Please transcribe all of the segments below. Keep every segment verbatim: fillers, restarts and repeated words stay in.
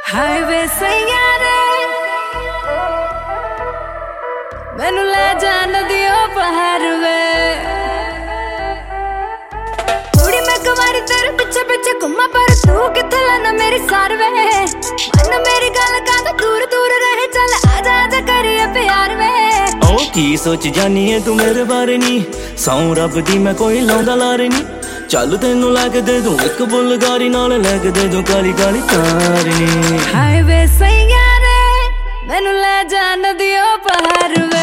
highway सैयारे मैनू ले जा नदियों पहाड़ वे कुड़ी मैं कुमारी तेरे पीछे पीछे घुमा पर तू किथे लाना मेरी सार वे मन मेरी गल का दूर दूर रहे चल आजा आजा करिए प्यार वे ओ की सोच जानी है तू मेरे बारे नी सौ रब दी मैं कोई लाउंदा लारे नी चल तेनू लैके दे दूं एक बुलगारी नाल लैके दे दूं काली काली कार नी हाईवे सैयारे मैनू ले जा नदियों पहाड़ वे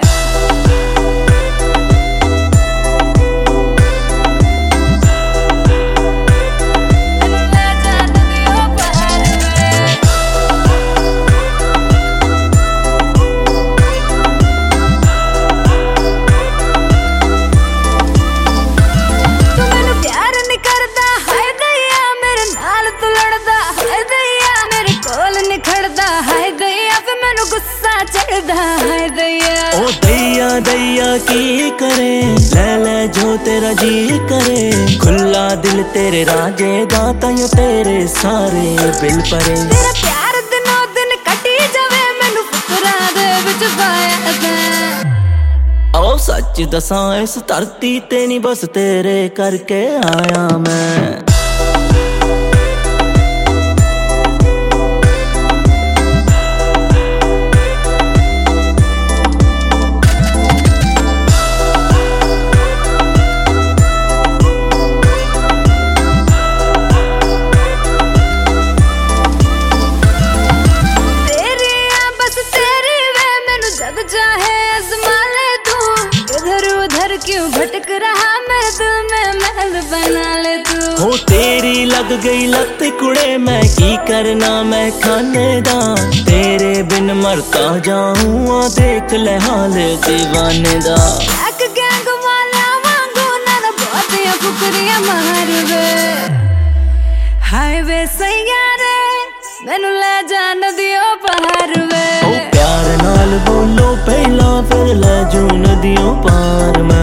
ओ दैया दैया की करे ले ले जो तेरा जी करे खुला दिल तेरे राजे गाता यूं तेरे सारे बिल परे तेरा प्यार दिनों दिन कटी जावे मैनू फुकरा दे विच पाया दे ओ सच दसां इस धरती ते नहीं बस तेरे करके आया मैं क्यों भटक रहा मेरे दिल में महल बना ले तू हो तेरी लग गई लत कुड़े मैं की करना मैं खाने दा तेरे बिन मरता जाऊं देख ले हाल दीवाने दा एक गैंग वाला वांगू ना बहुतियां फुकरियां मार वे हाईवे सैयारे मैनू ले जा नदियों पहाड़ वे ओ प्यार नाल बोलो पहला फिर ले जू नदियों पार में